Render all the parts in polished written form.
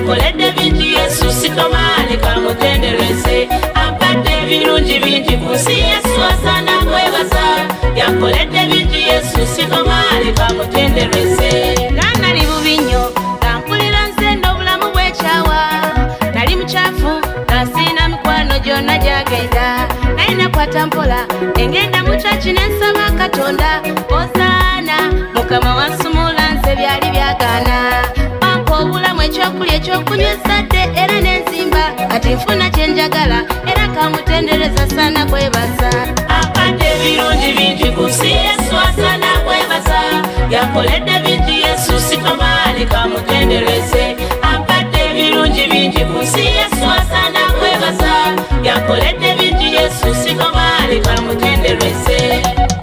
yakoledde bingi Yesu sitomale kamutendereze ampadde ebirungi bingi ku nsi Yesu asaana kwebaza yakoledde bingi Yesu sitomale kamutendereze nali bubi nnyo kampulira nze n'obulamu bw'ekyawa nali mukyafu nasiina mikwano gyonna gyagenda naye nakwata mpola engenda mu kyaki n'ensaba Katonda osaana Mukama wansumula nze byali byagaana bampa obulamu ekyokulya ekyokunywa ezzadde era n'enzimba kati nfuna kye njagala era kamutendereza saana kwebaza ampadde ebirungi bingi ku nsi Yesu asaana kwebaza yakoledde bingi Yesu sitomale kamutendereze ampadde ebirungi bingi ku nsi Yesu asaana kwebaza yakoledde bingi Yesu sitomale kamutendereze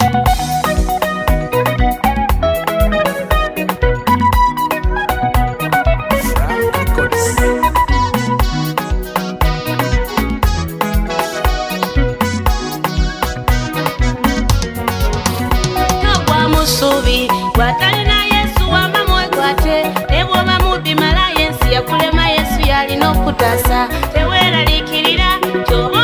musubi gwatalina Yesu wamba mwegwate nebwoba mubbi mala yensi yakulema Yesu yalina okutasa teweeraliikirira kyoba